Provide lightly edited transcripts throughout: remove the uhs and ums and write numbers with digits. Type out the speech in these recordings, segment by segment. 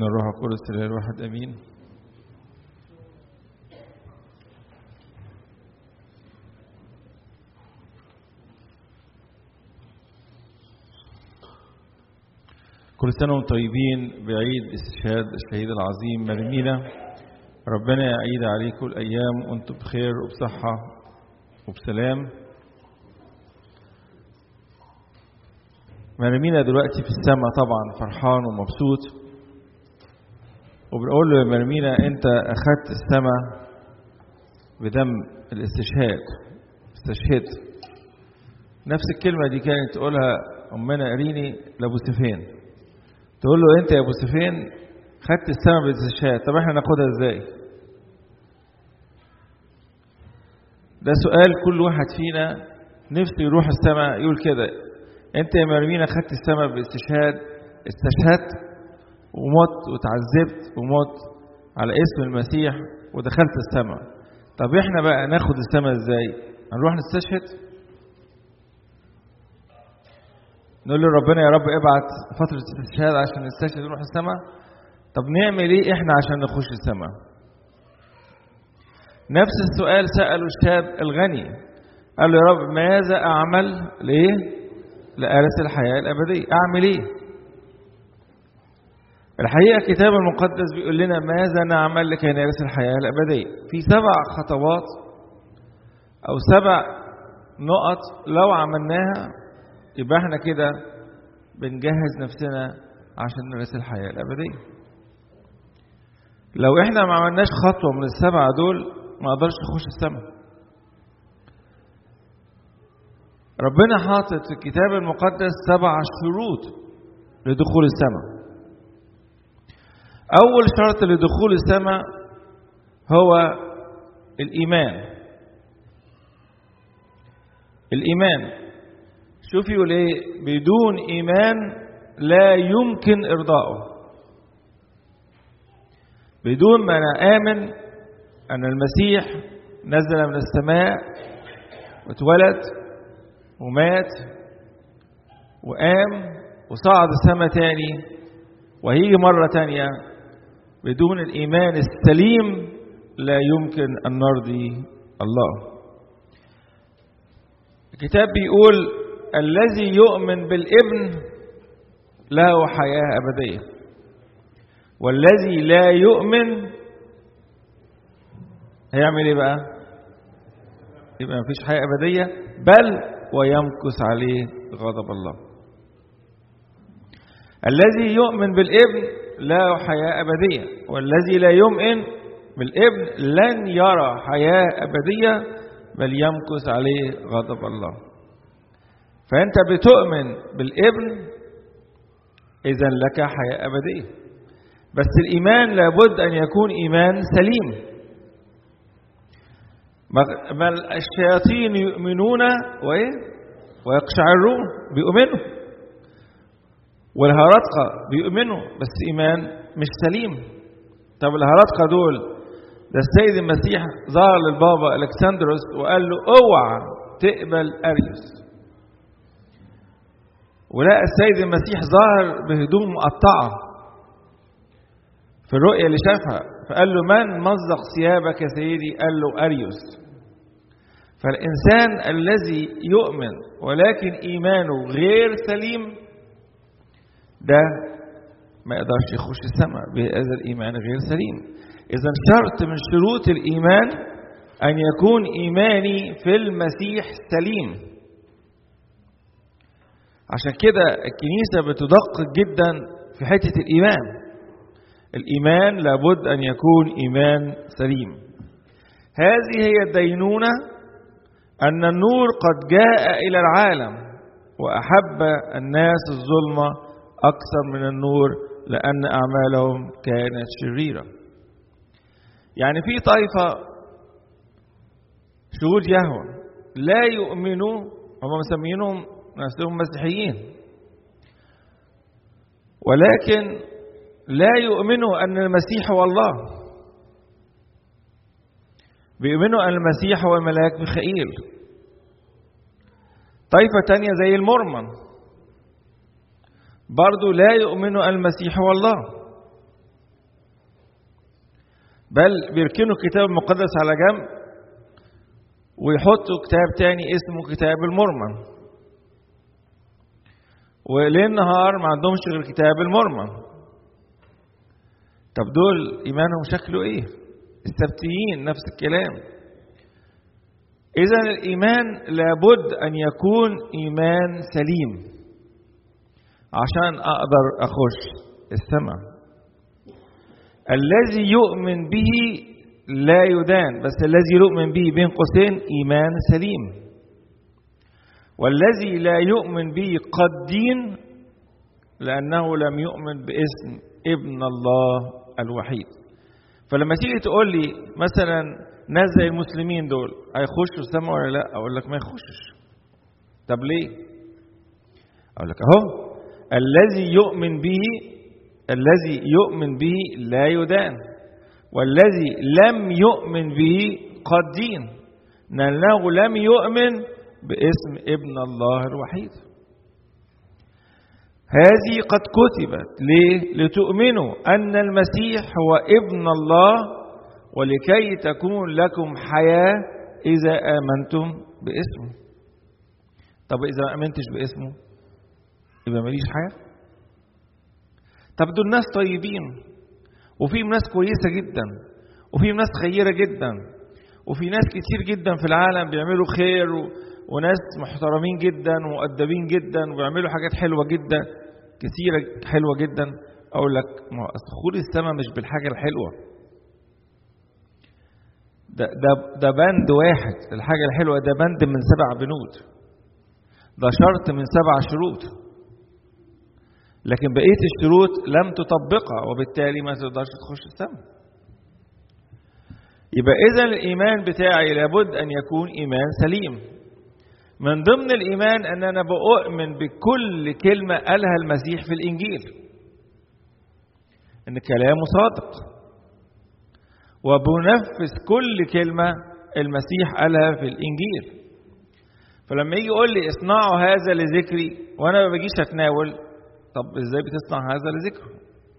والابن والروح القدس الاله الواحد امين. كل سنه وانتم طيبين بعيد استشهاد الشهيد العظيم مرمينا. ربنا يعيد عليكم الايام وانتم بخير وبصحه وبسلام. مرمينا دلوقتي في السماء طبعا فرحان ومبسوط، وبنقول له يا مرمينا انت اخذت السماء بدم الاستشهاد، استشهدت. نفس الكلمه دي كانت تقولها امنا اريني لابو سفين، تقول له انت يا ابو سفين خدت السماء بالاستشهاد. طب احنا ناخدها ازاي؟ ده سؤال كل واحد فينا نفسه يروح السماء يقول كده. انت يا مرمينا خدت السماء بالاستشهاد، استشهدت ومت وتعذبت ومت على اسم المسيح ودخلت السماء. طب احنا بقى ناخد السماء ازاي؟ هنروح نستشهد؟ نقول له ربنا يا رب ابعت فترة استشهاد عشان نستشهد نروح السماء؟ طب نعمل ايه احنا عشان نخش السماء؟ نفس السؤال سأله الشاب الغني، قال له يا رب ماذا اعمل ليه لأرث الحياة الأبدية؟ اعمل ايه؟ الحقيقة الكتاب المقدس بيقول لنا ماذا نعمل لكي نرث الحياة الأبدية. في 7 خطوات أو 7 نقط لو عملناها يبقى احنا كده بنجهز نفسنا عشان نرث الحياة الأبدية. لو احنا ما عملناش خطوة من ال7 دول ما نقدرش نخش السماء. ربنا حاطط في الكتاب المقدس 7 شروط لدخول السماء. أول شرط لدخول السماء هو الإيمان. الإيمان شوف يقول ايه؟ بدون إيمان لا يمكن إرضائه. بدون ما نآمن أن المسيح نزل من السماء واتولد ومات وقام وصعد السماء تاني وهيجي مرة تانية، بدون الإيمان السليم لا يمكن أن نرضي الله. الكتاب بيقول الذي يؤمن بالابن له حياة أبدية، والذي لا يؤمن هيعمل ايه بقى؟ يبقى ما فيش حياة أبدية، بل ويمكث عليه غضب الله. الذي يؤمن بالابن له حياة أبدية، والذي لا يؤمن بالابن لن يرى حياة أبدية بل يمكث عليه غضب الله. فأنت بتؤمن بالابن إذن لك حياة أبدية، بس الإيمان لابد أن يكون إيمان سليم. ما الشياطين يؤمنون ويقشعرون، بيؤمنوا، والهرطقة بيؤمنوا بس إيمان مش سليم. طب الهرطقة دول ده السيد المسيح ظهر للبابا ألكسندروس وقال له اوعى تقبل أريوس، ولقى السيد المسيح ظهر بهدوم مقطعة في الرؤية اللي شافها، فقال له من مزق ثيابك يا سيدي؟ قال له أريوس. فالإنسان الذي يؤمن ولكن إيمانه غير سليم ده ما يقدرش يخش السماء بهذا الإيمان غير سليم. إذن شرط من شروط الإيمان أن يكون إيماني في المسيح سليم. عشان كده الكنيسة بتدقق جدا في حتة الإيمان. الإيمان لابد أن يكون إيمان سليم. هذه هي الدينونة، أن النور قد جاء إلى العالم وأحب الناس الظلمة أكثر من النور لأن أعمالهم كانت شريرة. يعني في طائفة شهود يهوه لا يؤمنوا، هم مسمينهم نفسهم مسيحيين، ولكن لا يؤمنوا أن المسيح هو الله. بيؤمنوا أن المسيح هو الملاك ميخائيل. طائفة تانية زي المورمون برضو لا يؤمنوا أن المسيح هو الله. بل بيركنوا الكتاب المقدس على جنب ويحطوا كتاب تاني اسمه كتاب المرمن، وليل نهار ما عندهمش غير كتاب المرمن. طب دول إيمانهم شكله إيه؟ السبتيين نفس الكلام. إذن الإيمان لابد أن يكون إيمان سليم عشان أقدر أخش السماء. الذي يؤمن به لا يدان، بس الذي يؤمن به بين قوسين إيمان سليم. والذي لا يؤمن به قد دين لأنه لم يؤمن باسم ابن الله الوحيد. فلما تيجي تقول لي مثلا ناس زي المسلمين دول هيخشوا السماء ولا لا، أقول لك ما يخشش. طب ليه؟ أقول لك أهو الذي يؤمن به لا يدان، والذي لم يؤمن به قد دين لأنه لم يؤمن باسم ابن الله الوحيد. هذه قد كتبت ليه؟ لتؤمنوا أن المسيح هو ابن الله ولكي تكون لكم حياة إذا آمنتم باسمه. طب إذا ما آمنتش باسمه يبقى ماليش حياة؟ طب دول ناس طيبين، وفي ناس كويسة جدا، وفي ناس خيرة جدا، وفي ناس كتير جدا في العالم بيعملوا خير، وناس محترمين جدا ومؤدبين جدا وبيعملوا حاجات حلوة جدا كثيرة حلوة جدا. أقول لك دخول السماء مش بالحاجة الحلوة، ده بند واحد. الحاجة الحلوة ده بند من 7 بنود، ده شرط من 7 شروط، لكن بقية الشروط لم تطبقها وبالتالي ما تقدرش تخش السماء. يبقى إذن الإيمان بتاعي لابد أن يكون إيمان سليم. من ضمن الإيمان أن أنا بؤمن بكل كلمة قالها المسيح في الإنجيل، إن كلامه صادق، وبنفذ كل كلمة المسيح قالها في الإنجيل. فلما يجي يقول لي اصنعوا هذا لذكري وأنا ما بجيش أتناول، طب إزاي بتصنع هذا لذكره؟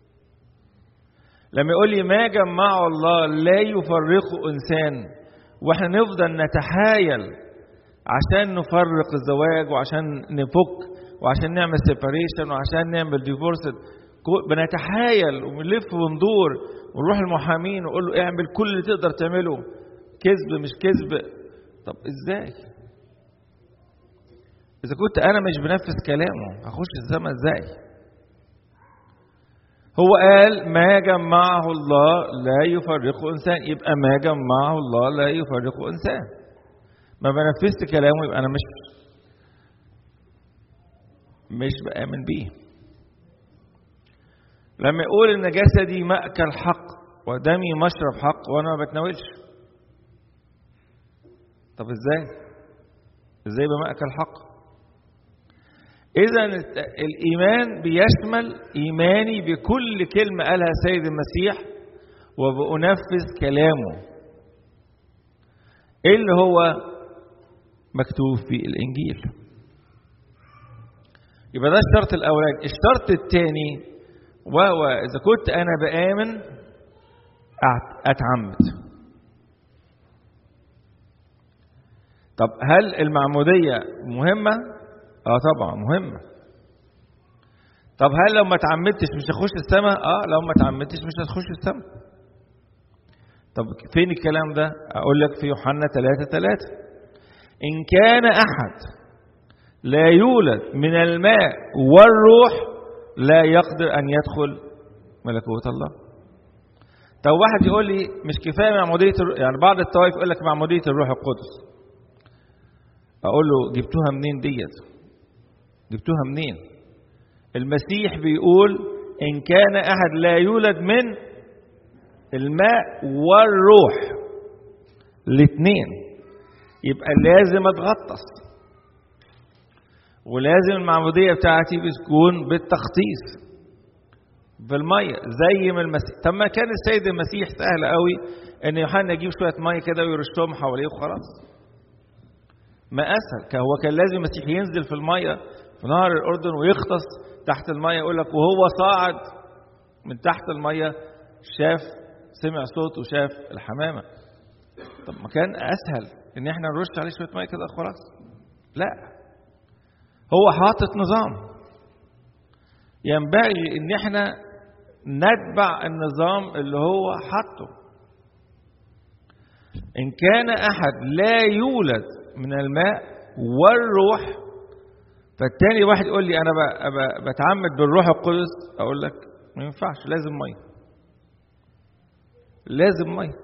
لما يقول لي ما جمعه الله لا يفرقه إنسان، وإحنا نفضل نتحايل عشان نفرق الزواج وعشان نفك وعشان نعمل سيباريشن وعشان نعمل ديفورس، بنتحايل ونلف وندور ونروح المحامين ونقول له اعمل كل اللي تقدر تعمله، كذب مش كذب. طب ازاي؟ اذا كنت انا مش بنفذ كلامه هخش السماء ازاي؟ هو قال ما جمعه الله لا يفرقه انسان، يبقى ما جمعه الله لا يفرقه انسان. ما بنفذت كلامه يبقى انا مش بآمن بيه. لما يقول ان جسدي مأكل حق ودمي مشرب حق وانا ما بتناولش، طب ازاي بمأكل حق؟ اذا الايمان بيشمل ايماني بكل كلمة قالها سيد المسيح وبأنفذ كلامه اللي هو مكتوب في الإنجيل. يبقى ده الشرط الأولاني. الشرط الثاني وهو إذا كنت أنا بآمن أتعمد. طب هل المعمودية مهمة؟ طبعا مهمة. طب هل لو ما تعمدتش مش هتخش السماء؟ لو ما تعمدتش مش هتخش السماء. طب فين الكلام ده؟ أقول لك في يوحنا 3:3 إن كان أحد لا يولد من الماء والروح لا يقدر أن يدخل ملكوت الله. طب واحد يقول لي مش كفاية معمودية يعني بعض الطوائف يقول لك معمودية الروح القدس. أقول له جبتوها منين ديت؟ جبتوها منين؟ المسيح بيقول إن كان أحد لا يولد من الماء والروح الاثنين، يبقى لازم اتغطس، ولازم المعمودية بتاعتي بتكون بالتغطيس بالمية زي ما المسيح. طب ما كان السيد المسيح سهل قوي ان يوحنا يجيب شوية مية كده ويرشهم حواليه وخلاص. ما اسهل، هو كان لازم المسيح ينزل في المية في نهر الأردن ويغطس تحت المية. يقول لك وهو صاعد من تحت المية شاف سمع صوت وشاف الحمامة. طب ما كان أسهل إن إحنا نرش عليه شوية مية كده خلاص. لا، هو حاطط نظام، ينبغي إن إحنا نتبع النظام اللي هو حاطه. إن كان أحد لا يولد من الماء والروح، فالتاني واحد يقول لي أنا بتعمد بالروح القدس، أقول لك ما ينفعش، لازم مية، لازم مية.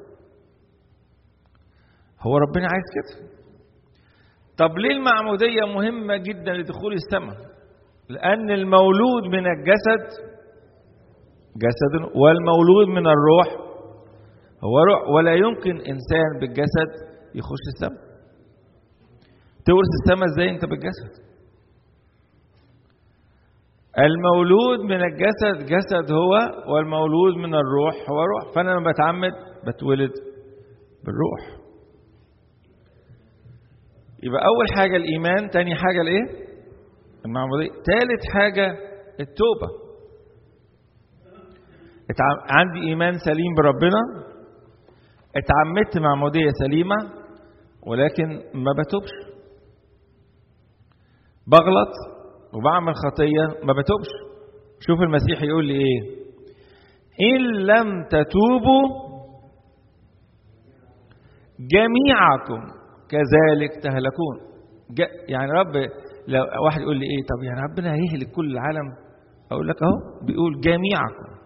هو ربنا عايز كده. طب ليه المعمودية مهمة جدا لدخول السماء؟ لأن المولود من الجسد جسد، والمولود من الروح هو روح، ولا يمكن إنسان بالجسد يخش السماء. تورث السماء ازاي انت بالجسد؟ المولود من الجسد جسد هو، والمولود من الروح هو روح. فأنا لما بتعمد بتولد بالروح. يبقى أول حاجة الإيمان، تاني حاجة الإيه؟ المعمودية. ثالث حاجة التوبة. عندي إيمان سليم بربنا، اتعمدت معمودية سليمة، ولكن ما بتوبش، بغلط وبعمل خطية ما بتوبش. شوف المسيح يقول لي إيه؟ إن لم تتوبوا جميعكم كذلك تهلكون. يعني رب، لو واحد يقول لي إيه طب يعني ربنا هيهلك كل العالم؟ أقول لك أهو بيقول جميعكم،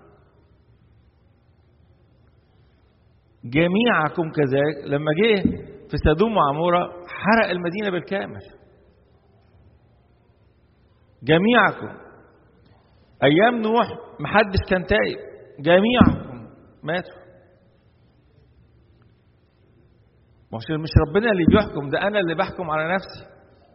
جميعكم كذلك. لما جه في سدوم وعمورة حرق المدينة بالكامل. جميعكم. أيام نوح محدش كان تائب، جميعكم ماتوا. مش ربنا اللي بيحكم، ده أنا اللي بحكم على نفسي.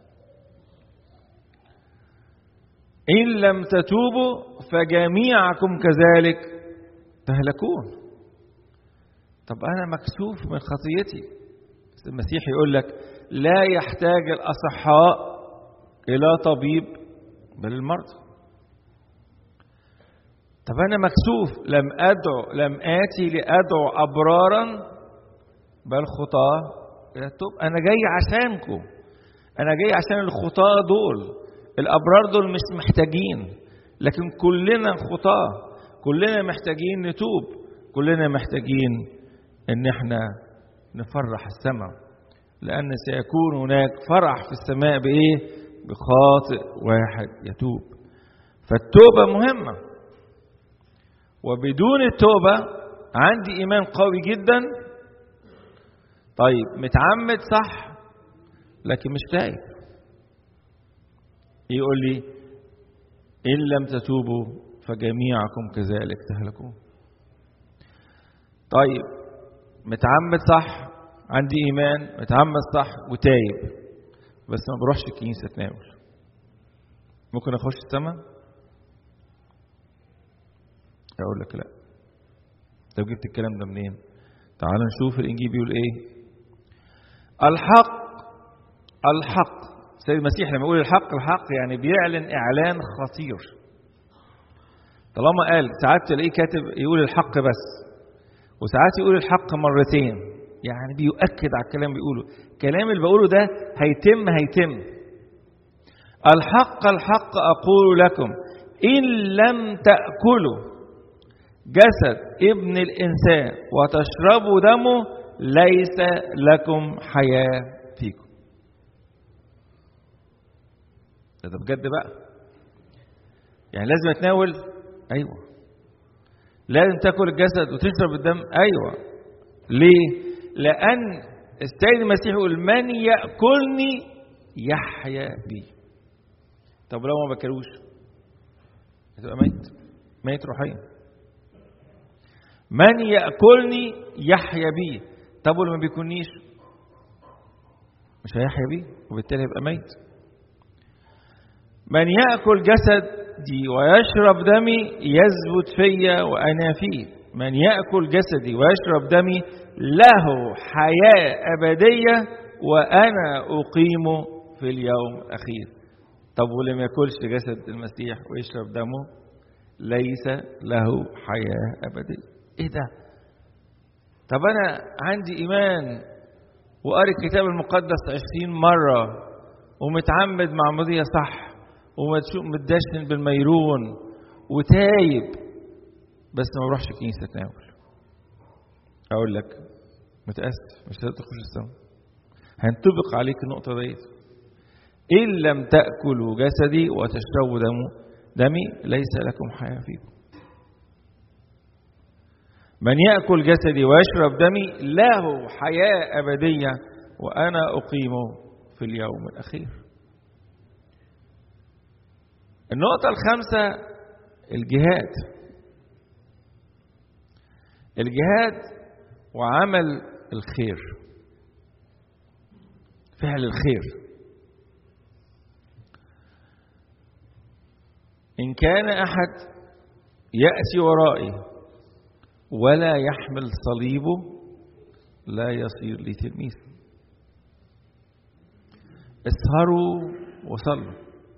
إن لم تتوبوا فجميعكم كذلك تهلكون. طب أنا مكسوف من خطيتي. المسيح يقول لك لا يحتاج الأصحاء إلى طبيب بل المرضى. طب أنا مكسوف، لم آتي لأدعو أبرارا بل خطاة إلى التوب. أنا جاي عشانكم، أنا جاي عشان الخطاة دول. الأبرار دول مش محتاجين، لكن كلنا خطاة، كلنا محتاجين نتوب، كلنا محتاجين إن احنا نفرح السماء، لأن سيكون هناك فرح في السماء بإيه؟ بخاطئ واحد يتوب. فالتوبة مهمة، وبدون التوبة عندي إيمان قوي جدا، طيب متعمد صح لكن مش تائب. يقول لي إن لم تتوبوا فجميعكم كذلك تهلكون. طيب متعمد صح، عندي إيمان، متعمد صح وتايب، بس ما بروحش الكنيسة اتناول، ممكن أخش السماء؟ أقول لك لا. طب جبت الكلام ده منين؟ تعال نشوف الإنجيل بيقول إيه. الحق سيد المسيح لما يقول الحق يعني بيعلن إعلان خطير. طالما قال، ساعات تلاقيه كاتب يقول الحق بس، وساعات يقول الحق مرتين، يعني بيؤكد على الكلام بيقوله. الكلام اللي بقوله ده هيتم. الحق أقول لكم إن لم تأكلوا جسد ابن الإنسان وتشربوا دمه ليس لكم حياة فيكم. ده بجد بقى، يعني لازم اتناول؟ أيوة. لازم تاكل الجسد وتشرب الدم؟ أيوة. ليه؟ لأن السيد المسيح يقول من يأكلني يحيا بي. طب لو ما بكلوش هتبقى ميت روحيا. من يأكلني يحيا بي. طب ولما بيكونيش مش هيحيا بي، وبالتالي هيبقى ميت. من يأكل جسدي ويشرب دمي يثبت فيا وأنا فيه. من يأكل جسدي ويشرب دمي له حياة أبدية وأنا أقيمه في اليوم الأخير. طب ولما يأكلش جسد المسيح ويشرب دمه ليس له حياة أبدية. إيه ده؟ طب أنا عندي إيمان وقاري الكتاب المقدس 20 مرة ومتعمد معمودية صح ومتدشن بالميرون وتايب، بس ما بروحش كنيسة تناول، أقول لك متأسف، مش هتقدر تخش السماء. هينطبق عليك النقطة ديت. إن لم تأكلوا جسدي وتشربوا دمي ليس لكم حياة فيكم. من يأكل جسدي ويشرب دمي له حياة أبدية وأنا أقيمه في اليوم الأخير. النقطة الخامسة الجهاد. الجهاد وعمل الخير، فعل الخير. إن كان أحد يأتي ورائي ولا يحمل صليبه لا يصير لي تلميذ. اسهروا وصلوا،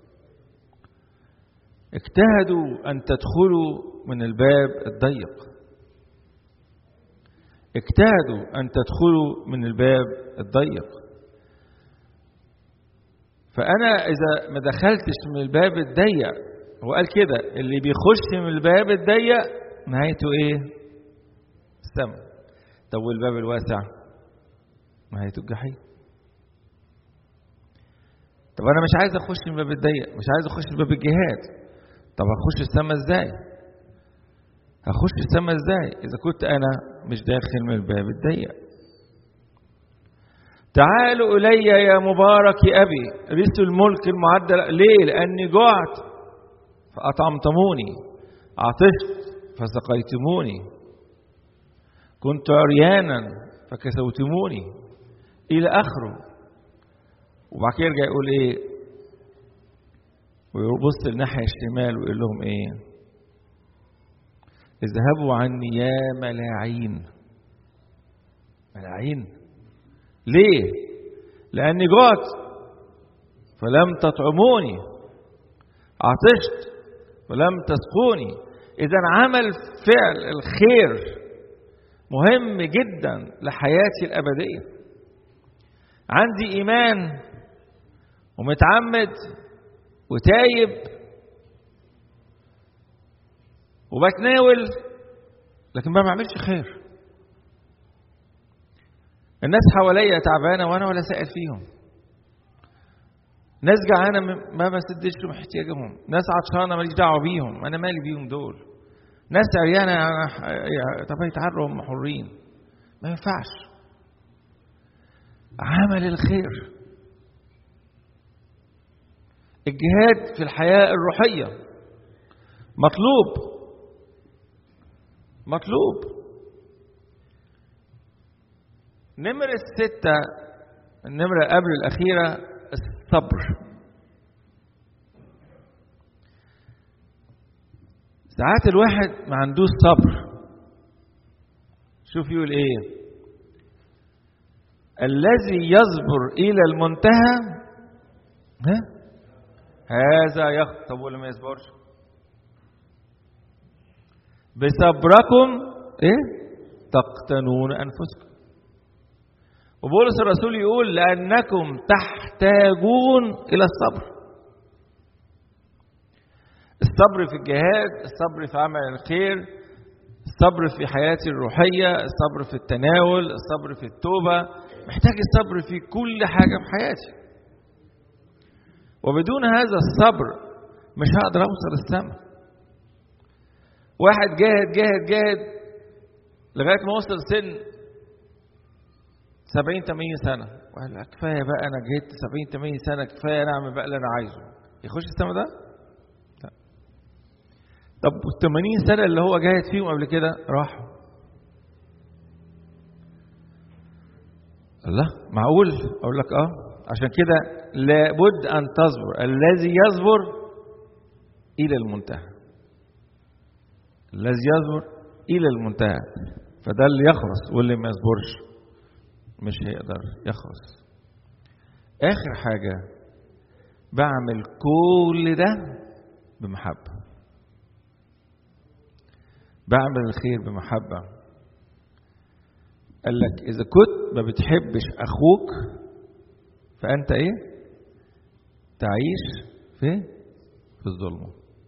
اجتهدوا أن تدخلوا من الباب الضيق، اجتهدوا أن تدخلوا من الباب الضيق. فأنا إذا ما دخلتش من الباب الضيق، هو قال كده اللي بيخش من الباب الضيق نهايته إيه؟ السماء. طب والباب الواسع نهايته الجحيم. طب أنا مش عايز أخش من الباب الضيق، مش عايز أخش من باب الجهاد، طب هخش السماء إزاي؟ هخش السماء إزاي إذا كنت أنا مش داخل من الباب الضيق؟ تعالوا إلي يا مبارك أبي رثوا الملك المعدل. ليه؟ لأني جعت فأطعمتموني، عطشت فسقيتموني، كنت عريانا فكسوتموني، إلى آخره. وبعد كده يرجع يقول إيه؟ ويبص الناحية الشمال ويقول لهم إيه؟ اذهبوا عني يا ملاعين. ملاعين ليه؟ لأني جعت فلم تطعموني، عطشت فلم تسقوني. إذا عمل فعل الخير مهم جدا لحياتي الأبدية. عندي إيمان ومتعمد وتايب وبتناول، لكن ما بعملش خير. الناس حواليا تعبانة وأنا ولا سائل فيهم. ناس جعانة ما بسدش لهم احتياجهم. ناس عطشانة ماليش دعوة بيهم، أنا مالي بيهم دول. ناس عريانة طب يتعروا هم حرين. ما ينفعش. عمل الخير. الجهاد في الحياة الروحية مطلوب. نمرة 6، النمرة قبل الأخيرة، الصبر. ساعات الواحد ما عندوش صبر. شوف يقول ايه؟ الذي يصبر إلى المنتهى هذا يخطب. طب ولا ما يصبرش؟ بصبركم تقتنون أنفسكم. وبولس الرسول يقول لأنكم تحتاجون إلى الصبر. الصبر في الجهاد، الصبر في عمل الخير، الصبر في حياتي الروحية، الصبر في التناول، الصبر في التوبة. محتاج الصبر في كل حاجة في حياتي. وبدون هذا الصبر مش هقدر أوصل السماء. واحد جاهد لغاية ما وصل سن 70-80 سنة، وقال كفاية بقى أنا جهدت 70-80 سنة، كفاية نعمل بقى اللي أنا عايزه. يخش السماء ده؟ لا. طب 80 سنة اللي هو جاهد فيهم قبل كده راحوا. الله، معقول؟ أقول لك عشان كده لابد أن تصبر. الذي يصبر إلى المنتهى، الذي يصبر إلى المنتهى، فده اللي يخلص، واللي ما يصبرش مش هيقدر يخلص. آخر حاجة، بعمل كل ده بمحبة. بعمل الخير بمحبة. قال لك إذا كنت ما بتحبش أخوك فأنت إيه؟ تعيش في الظلمة.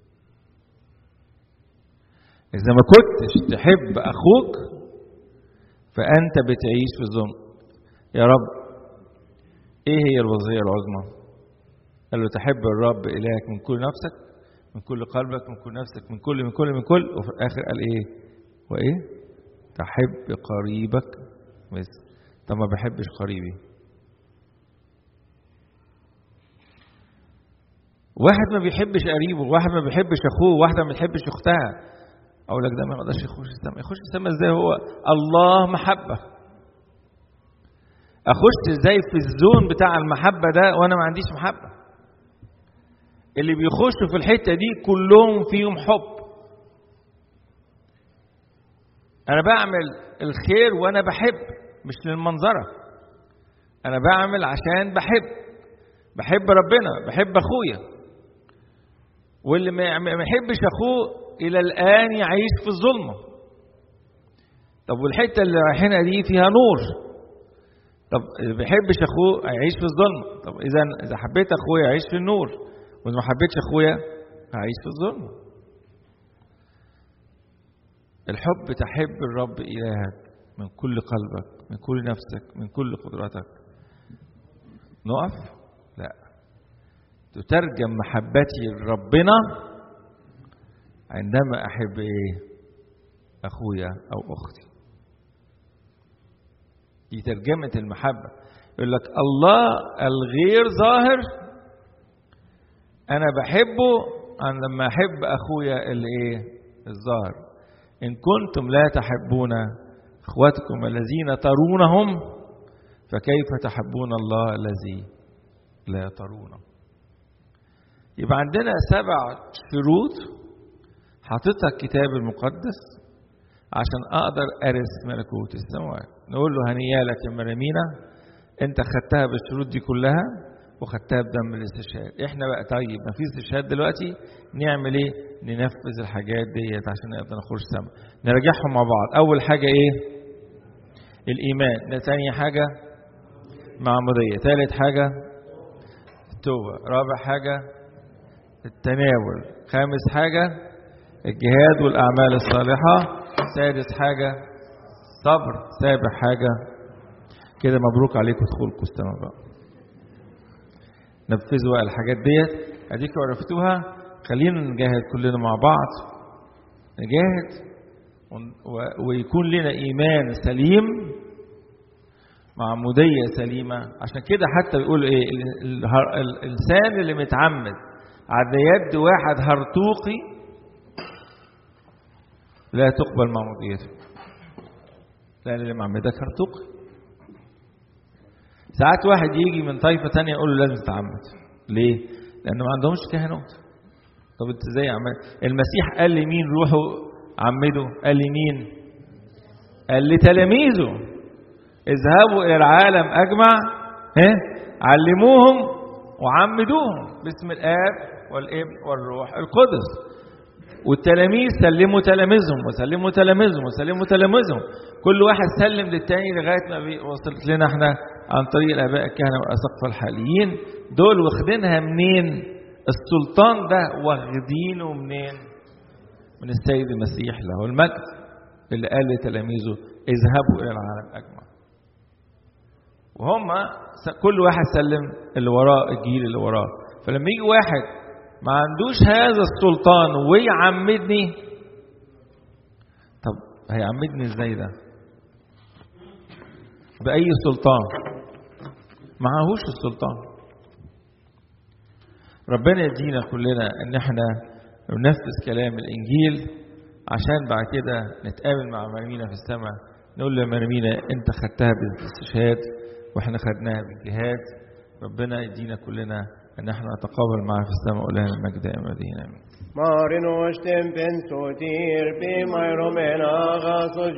إذا ما كنتش تحب أخوك فأنت بتعيش في الظلم. يا رب إيه هي الوصية العظمى؟ قال له تحب الرب إلهك من كل نفسك، من كل قلبك، من كل نفسك، من كل وفي الآخر قال إيه؟ وإيه؟ تحب قريبك مثل. طب ما بحبش قريبي. واحد ما بيحبش قريبه، واحد ما بيحبش اخوه، واحده ما بتحبش اختها، اقول لك ده ما يقدرش يخش السماء. يخش السماء ازاي؟ هو الله محبه. اخش ازاي في الزون بتاع المحبه ده وانا ما عنديش محبه؟ اللي بيخشوا في الحته دي كلهم فيهم حب. انا بعمل الخير وانا بحب، مش للمنظره. انا بعمل عشان بحب ربنا، بحب اخويا. واللي ما يحبش اخوه الى الان يعيش في الظلمه. طب والحته اللي رايحينها دي فيها نور. طب اللي ما بيحبش اخوه هيعيش في الظلمه. طب اذا حبيت اخويا هيعيش في النور، واذا ما حبيتش اخويا هيعيش في الظلمه. الحب تحب الرب إلهك من كل قلبك، من كل نفسك، من كل قدرتك. نقف؟ لا. تترجم محبتي لربنا عندما أحب إيه؟ أخويا أو أختي. دي ترجمة المحبة. يقول لك الله الغير ظاهر أنا بحبه لما أحب أخويا الإيه؟ الظاهر. إن كنتم لا تحبون إخوتكم الذين ترونهم فكيف تحبون الله الذي لا ترونه؟ يبقى عندنا 7 شروط حاططها الكتاب المقدس عشان أقدر أرث ملكوت السماوات. نقول له هنيا لك يا مريمينا، أنت خدتها بالشروط دي كلها وخدتها بدم الاستشهاد. احنا بقى طيب ما فيش استشهاد دلوقتي، نعمل ايه؟ ننفذ الحاجات ديت عشان نقدر نخش السماء. نراجعهم مع بعض. اول حاجه ايه؟ الايمان. ثاني حاجه معموديه. ثالث حاجه التوبه. رابع حاجه التناول. خامس حاجه الجهاد والاعمال الصالحه. سادس حاجه صبر. سابع حاجه كده مبروك عليكم دخولكم السماء بقى. نفذوا الحاجات ديت. اديكم عرفتوها. خلينا نجاهد كلنا مع بعض. نجاهد ويكون لنا ايمان سليم، معموديه سليمه. عشان كده حتى بيقول ايه؟ الانسان اللي متعمد على يد واحد هرطوقي لا تقبل معموديته، لان اللي معمدك هرطوقي. ساعات واحد يجي من طائفة تانية يقول له لازم تتعمد. ليه؟ لأنه ما عندهمش كهنوت. طب انت ازاي عمد؟ المسيح قال لي مين روحوا عمدوا؟ قال لي مين؟ قال لي تلاميذه اذهبوا إلى العالم أجمع علموهم وعمدوهم باسم الآب والابن والروح القدس. والتلاميذ سلموا تلاميذهم وسلموا تلاميذهم وسلموا تلاميذهم. كل واحد سلم للتاني لغاية ما وصلت لنا احنا عن طريق الآباء الكهنة والأساقفة الحاليين. دول واخدينها منين؟ السلطان ده واخدينه منين؟ من السيد المسيح له المجد اللي قال لتلاميذه اذهبوا إلى العالم أجمع. وهم كل واحد سلم اللي وراه، الجيل اللي وراه. فلما يجي واحد ما عندوش هذا السلطان ويعمدني، طب هيعمدني ازاي ده؟ بأي سلطان؟ معهوش السلطان. ربنا يدينا كلنا ان احنا ننفذ كلام الانجيل عشان بعد كده نتقابل مع مرمينا في السماء نقول له مرمينا انت خدتها بالاستشهاد واحنا خدناها بالجهاد. ربنا يدينا كلنا ان احنا نتقابل معه في السماء ولنا المجد ابديا. امين.